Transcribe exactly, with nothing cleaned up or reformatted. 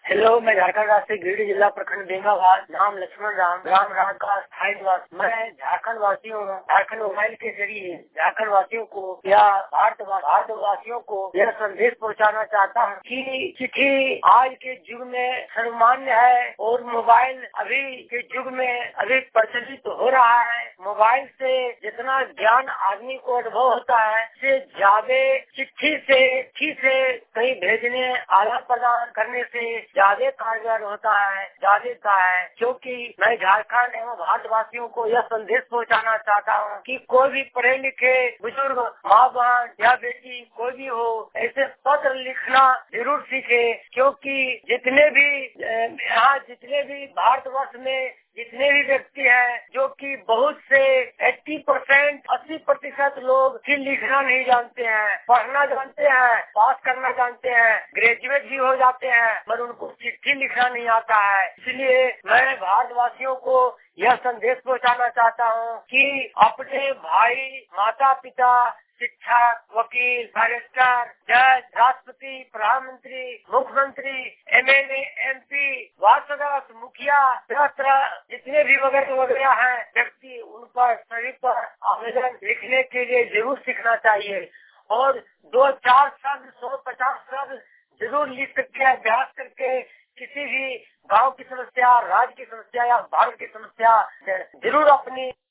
Hello, मैं झारखंड राज्य से गिरिडीह जिला प्रखंड बेंगाबाद, नाम लक्ष्मण राम, ग्राम राज का स्थायी निवास। मैं झारखंड वासियों झारखंड मोबाइल के जरिए झारखंड वासियों को या भारत भारत वासियों को यह संदेश पहुंचाना चाहता हूं कि चिट्ठी आज के युग में सर्वमान्य है और मोबाइल अभी के युग में अभी प्रचलित हो रहा है। मोबाइल से जितना ज्ञान आदमी को अनुभव होता है, से ज्यादा चिट्ठी से चिट्ठी से कहीं भेजने आदान प्रदान करने से ज्यादा कारगर होता है, ज्यादा है। क्योंकि मैं झारखंड एवं भारतवासियों को यह संदेश पहुंचाना चाहता हूं कि कोई भी पढ़े लिखे बुजुर्ग माँ बहन या बेटी कोई भी हो, ऐसे पत्र लिखना जरूर सीखे। क्योंकि जितने भी यहाँ जितने भी भारतवर्ष में जितने भी व्यक्ति हैं, जो कि बहुत से अस्सी परसेंट अस्सी प्रतिशत लोग ही लिखना नहीं जानते हैं, पढ़ना जानते हैं, पास करना जानते हैं, ग्रेजुएट भी हो जाते हैं, पर उनको चिट्ठी लिखना नहीं आता है। इसलिए मैं भारतवासियों को यह संदेश पहुंचाना चाहता हूं कि अपने भाई, माता पिता, शिक्षक, वकील, बैरिस्टर, जज, राष्ट्रपति, प्रधानमंत्री, मुख्यमंत्री, एमएलए, एमपी, वार्ड सदस्य, मुखिया, तरह जितने भी वगैरह वगैरह हैं व्यक्ति, उन पर सभी पर आवेदन लिखने के लिए जरूर सीखना चाहिए। और दो चार शब्द सौ पचास शब्द जरूर लिख करके अभ्यास करके किसी भी गांव की समस्या, राज्य की समस्या या भारत की समस्या जरूर अपनी